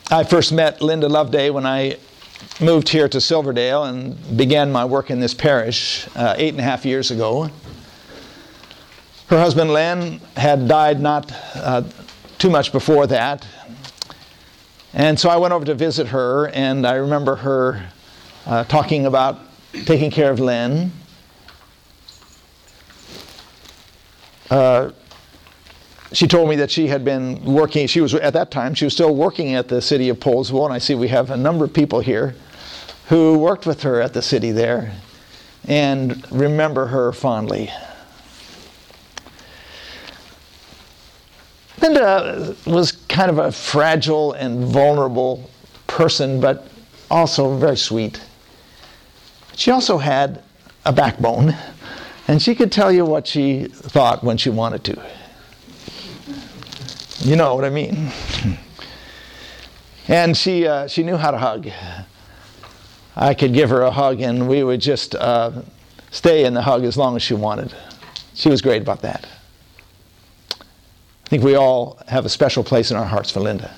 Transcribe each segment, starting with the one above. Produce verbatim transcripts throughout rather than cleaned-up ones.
I first met Linda Loveday when I moved here to Silverdale and began my work in this parish uh, eight and a half years ago. Her husband Len had died not uh, too much before that. And so I went over to visit her, and I remember her uh, talking about taking care of Len. Uh, she told me that she had been working, she was at that time, she was still working at the city of Poulsbo, and I see we have a number of people here who worked with her at the city there and remember her fondly. Linda was kind of a fragile and vulnerable person, but also very sweet. She also had a backbone, and she could tell you what she thought when she wanted to. You know what I mean. And she uh, she knew how to hug. I could give her a hug, and we would just uh, stay in the hug as long as she wanted. She was great about that. I think we all have a special place in our hearts for Linda.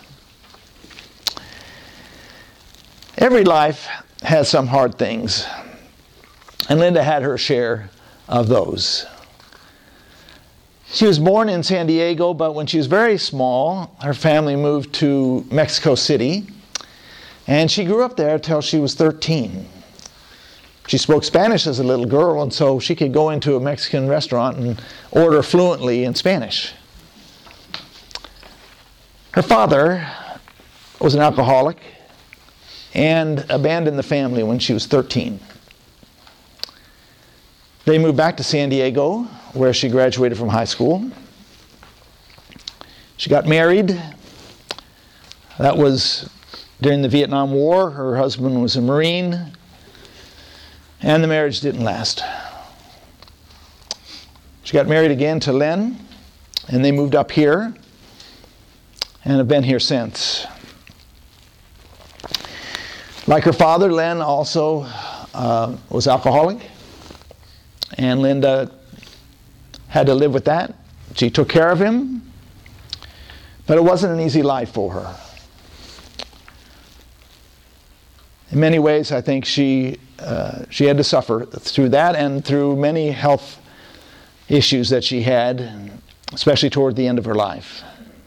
Every life has some hard things, and Linda had her share of those. She was born in San Diego, but when she was very small, her family moved to Mexico City, and she grew up there till she was thirteen. She spoke Spanish as a little girl, and so she could go into a Mexican restaurant and order fluently in Spanish. Her father was an alcoholic and abandoned the family when she was thirteen. They moved back to San Diego, where she graduated from high school. She got married. That was during the Vietnam War. Her husband was a Marine, and the marriage didn't last. She got married again to Len, and they moved up here and have been here since. Like her father, Len also uh, was alcoholic, and Linda had to live with that. She took care of him, but it wasn't an easy life for her. In many ways, I think she uh, she had to suffer through that and through many health issues that she had, especially toward the end of her life.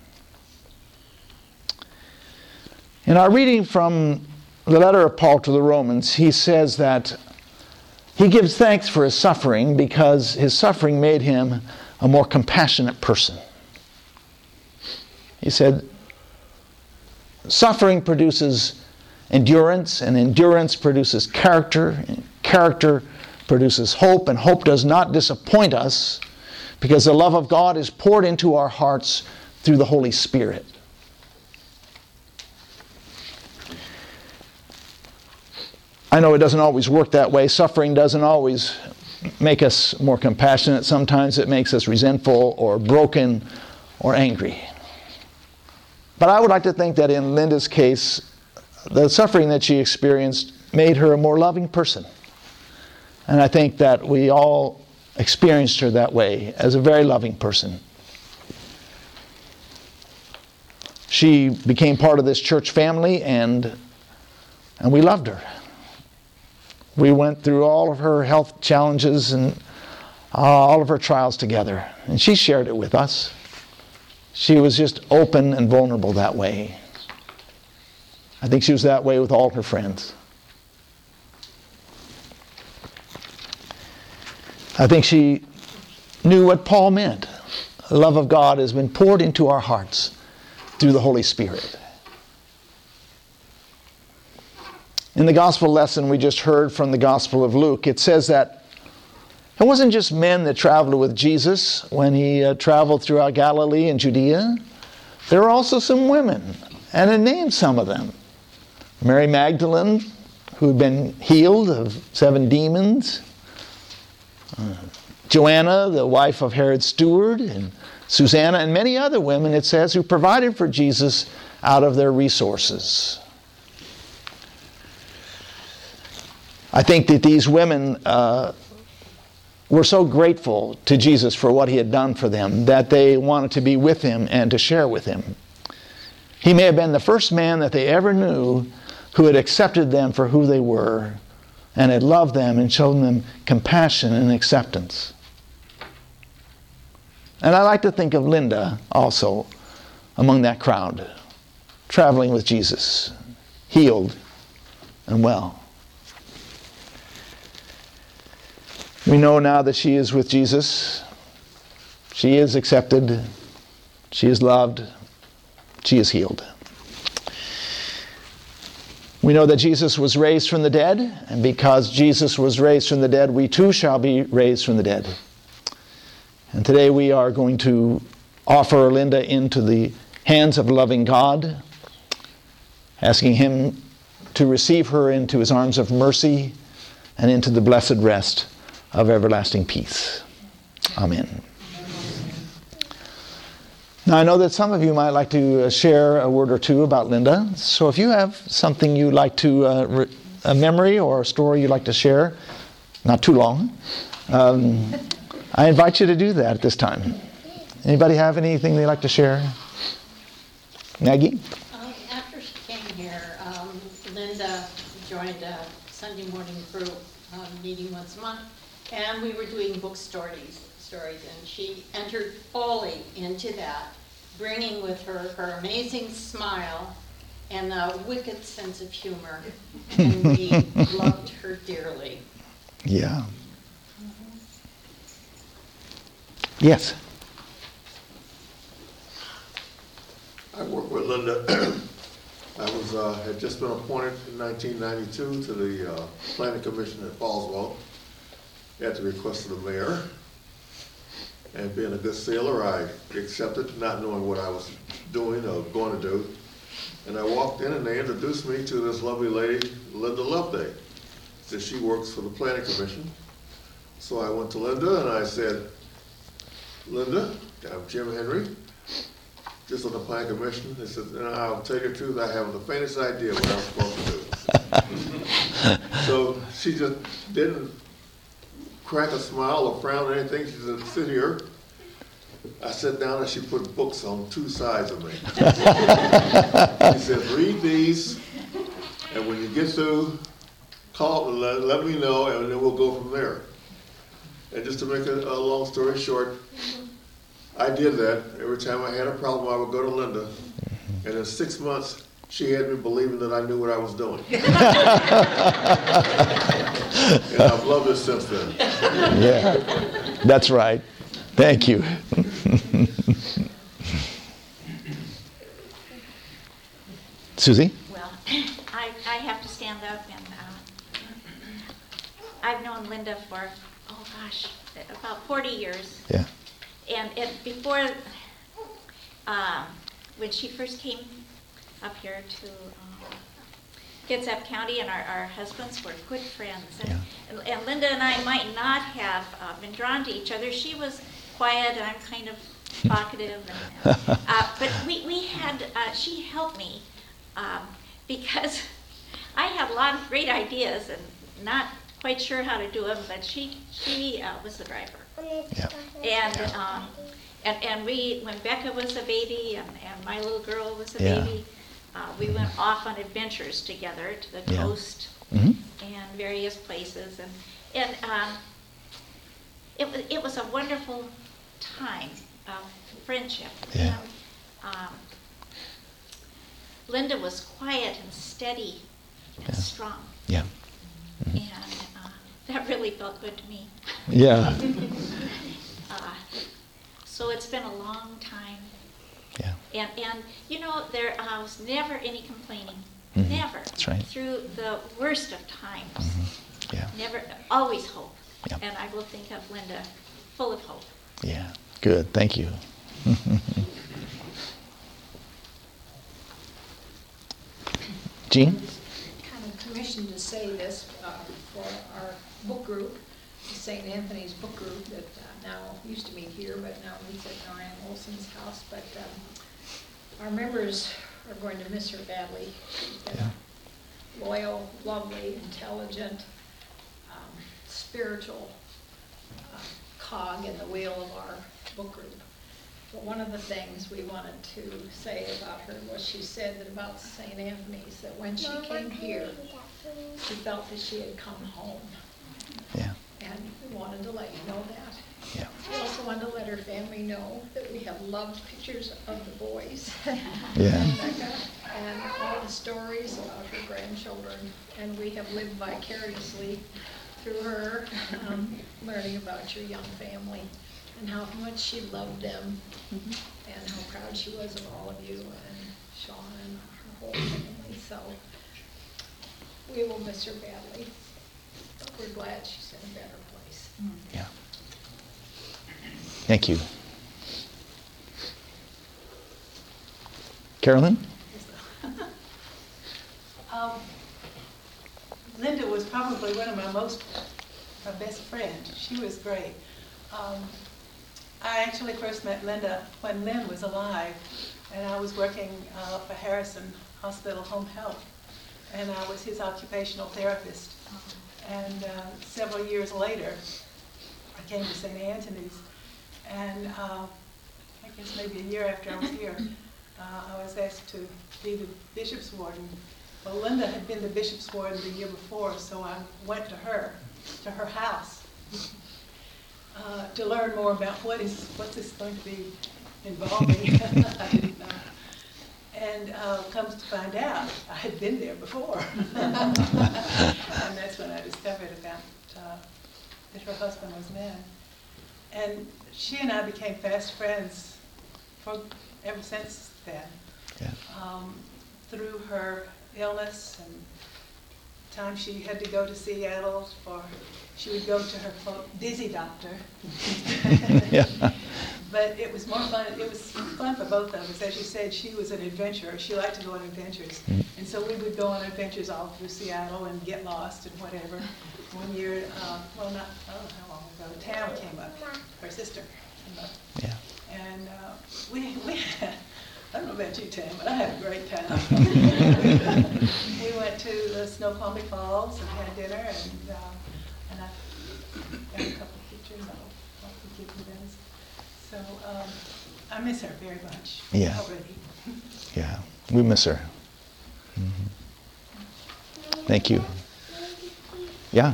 In our reading from the letter of Paul to the Romans, he says that he gives thanks for his suffering because his suffering made him a more compassionate person. He said, suffering produces endurance, and endurance produces character, and character produces hope, and hope does not disappoint us because the love of God is poured into our hearts through the Holy Spirit. I know it doesn't always work that way. Suffering doesn't always make us more compassionate. Sometimes it makes us resentful or broken or angry. But I would like to think that in Linda's case, the suffering that she experienced made her a more loving person. And I think that we all experienced her that way, as a very loving person. She became part of this church family, and, and we loved her. We went through all of her health challenges and uh, all of her trials together. And she shared it with us. She was just open and vulnerable that way. I think she was that way with all her friends. I think she knew what Paul meant. The love of God has been poured into our hearts through the Holy Spirit. In the gospel lesson we just heard from the Gospel of Luke, it says that it wasn't just men that traveled with Jesus when he uh, traveled throughout Galilee and Judea. There were also some women, and it named some of them. Mary Magdalene, who had been healed of seven demons. Uh, Joanna, the wife of Herod's steward, and Susanna, and many other women, it says, who provided for Jesus out of their resources. I think that these women uh, were so grateful to Jesus for what he had done for them that they wanted to be with him and to share with him. He may have been the first man that they ever knew who had accepted them for who they were and had loved them and shown them compassion and acceptance. And I like to think of Linda also among that crowd, traveling with Jesus, healed and well. We know now that she is with Jesus. She is accepted. She is loved. She is healed. We know that Jesus was raised from the dead, and because Jesus was raised from the dead, we too shall be raised from the dead. And today we are going to offer Linda into the hands of a loving God, asking Him to receive her into His arms of mercy and into the blessed rest of everlasting peace. Amen. Now I know that some of you might like to share a word or two about Linda. So if you have something you'd like to, uh, re- a memory or a story you'd like to share, not too long, um, I invite you to do that at this time. Anybody have anything they'd like to share? Maggie? Um, after she came here, um, Linda joined a Sunday morning group um, meeting once a month, and we were doing book stories. stories, and she entered fully into that, bringing with her her amazing smile and a wicked sense of humor, and we loved her dearly. Yeah. Yes. I worked with Linda. I was uh, had just been appointed in nineteen ninety-two to the uh, Planning Commission at Fallsville at the request of the mayor. And being a good sailor, I accepted, not knowing what I was doing or going to do. And I walked in and they introduced me to this lovely lady, Linda Loveday, that she works for the Planning Commission. So I went to Linda and I said, Linda, I'm Jim Henry, just on the Planning Commission. They said, and I'll tell you the truth, I haven't the faintest idea what I'm supposed to do. So she just didn't crack a smile or frown or anything. She said, sit here. I sat down and she put books on two sides of me. She said, read these, and when you get through, call, let, let me know, and then we'll go from there. And just to make a, a long story short, I did that. Every time I had a problem, I would go to Linda, and in six months, she had me believing that I knew what I was doing. And I've loved her since then. Yeah, that's right. Thank you. Susie? Well, I, I have to stand up, and uh, I've known Linda for, oh gosh, about forty years. Yeah. And it, before, um, when she first came up here to um, Kitsap County, and our, our husbands were good friends. And, Yeah. and, and Linda and I might not have uh, been drawn to each other. She was quiet, and I'm kind of talkative. And, uh, but we, we had, uh, she helped me um, because I had a lot of great ideas and not quite sure how to do them, but she, she uh, was the driver. Yeah. And, um, and, and we, when Becca was a baby and, and my little girl was a Yeah. baby, uh, we went off on adventures together to the Yeah. coast Mm-hmm. and various places. And, and um, it, was, it was a wonderful time of friendship. Yeah. You know, um, Linda was quiet and steady and Yeah. strong. Yeah. And uh, that really felt good to me. Yeah. Uh, so it's been a long time. Yeah. And, and you know, there uh, was never any complaining. Mhm. Never. That's right. Through the worst of times. Mm-hmm. Yeah. Never, always hope. Yeah. And I will think of Linda full of hope. Yeah. Good. Thank you. Jean? Kind of commissioned to say this uh, for our book group, Saint Anthony's book group that uh, now used to meet here, but now meets at Norian Olson's house. But um, our members are going to miss her badly. She's been Yeah. loyal, lovely, intelligent, um, spiritual uh, cog in the wheel of our book group. But one of the things we wanted to say about her was she said that about Saint Anthony's, that when she came here, she felt that she had come home. Yeah. And we wanted to let you know that. Yeah. We also wanted to let her family know that we have loved pictures of the boys. Yeah. And Becca, and all the stories about her grandchildren. And we have lived vicariously through her, um, learning about your young family and how much she loved them, and how proud she was of all of you and Sean and her whole family. So we will miss her badly, but we're glad she's in a better place. Yeah. Thank you. Carolyn? Um, Linda was probably one of my most, my best friends. She was great. Um, I actually first met Linda when Lynn was alive, and I was working uh, for Harrison Hospital Home Health, and I was his occupational therapist. And uh, several years later, I came to Saint Anthony's, and uh, I guess maybe a year after I was here, uh, I was asked to be the bishop's warden. Well, Linda had been the bishop's warden the year before, so I went to her, to her house, uh, to learn more about what is what's this going to be involving. I didn't know. And uh, comes to find out, I had been there before. And that's when I discovered about uh, that her husband was men. And she and I became fast friends for ever since then. Yeah. Um, through her illness and time she had to go to Seattle for, she would go to her quote, dizzy doctor. Yeah. But it was more fun, it was fun for both of us. As you said, she was an adventurer. She liked to go on adventures. And so we would go on adventures all through Seattle and get lost and whatever. One year, uh, well, not, oh, how long ago, Tam came up, her sister came up. Yeah. And uh, we, we had, I don't know about you, Tam, but I had a great time. We went to the Snoqualmie Falls and had dinner, and uh, and I got a couple of pictures. I'll, I'll give you those. So um, I miss her very much. Yeah. Already. Yeah. We miss her. Mhm. Thank you. Yeah.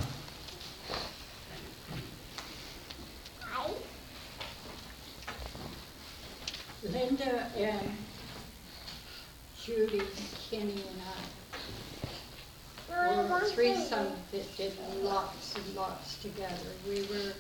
Linda and Judy, Kenny, and I were threesome that did lots and lots together. We were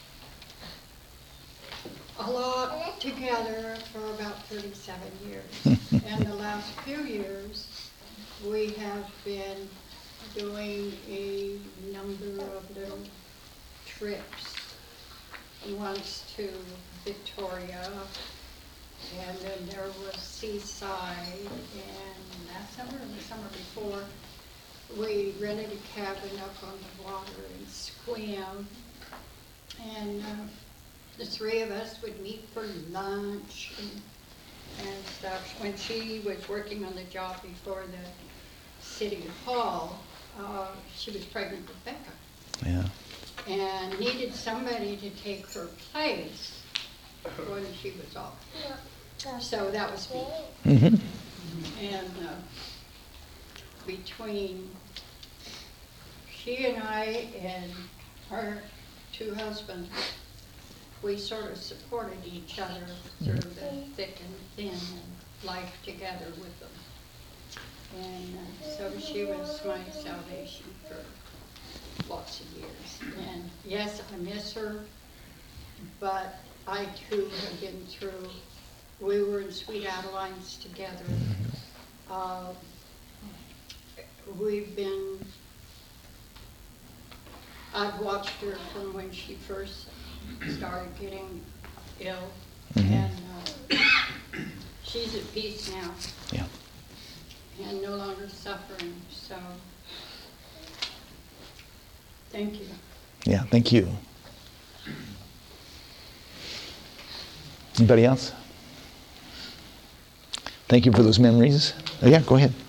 a lot together for about thirty-seven years. And the last few years, we have been doing a number of little trips. Once to Victoria, and then there was Seaside, and last summer, and the summer before, we rented a cabin up on the water in Sequim, and uh, the three of us would meet for lunch and, and stuff. When she was working on the job before the City Hall, uh, she was pregnant with Becca. Yeah. And needed somebody to take her place when she was off. So that was me. Mm-hmm. And uh, between she and I and her two husbands, we sort of supported each other through the thick and thin and life together with them. And uh, so she was my salvation for lots of years. And yes, I miss her, but I too have been through, we were in Sweet Adelines together. Uh, we've been, I've watched her from when she first started getting ill, Mhm. and uh, she's at peace now. Yeah. And no longer suffering, so thank you. Yeah. Thank you. Anybody else? Thank you for those memories. Oh, yeah, go ahead.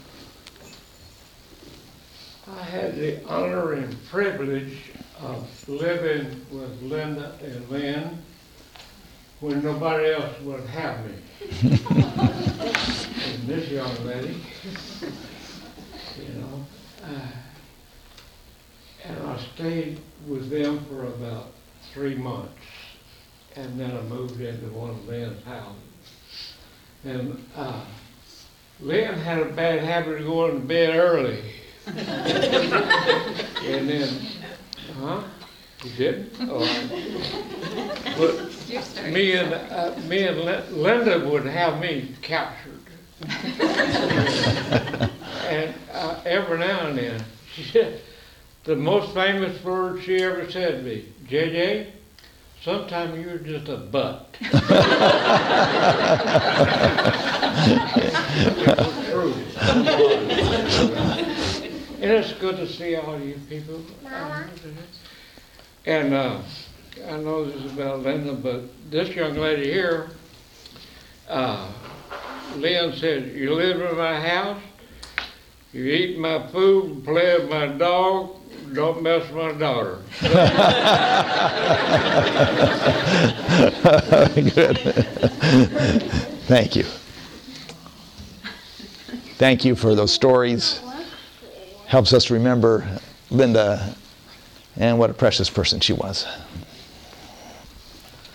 I had the honor and privilege of living with Linda and Lynn when nobody else would have me. And this young lady, you know, uh, and I stayed with them for about three months. And then I moved into one of Lynn's houses. And uh, Lynn had a bad habit of going to bed early. And then, huh? You didn't? All right. But me and, uh, me and Linda would have me captured. And uh, every now and then, she said, the most famous word she ever said to me, J J, sometimes you're just a butt. It was true. And it's good to see all you people. And uh, I know this is about Linda, but this young lady here, uh, Lynn said, you live in my house, you eat my food, play with my dog, don't mess with my daughter. Good. Thank you. Thank you for those stories. Helps us remember Linda and what a precious person she was.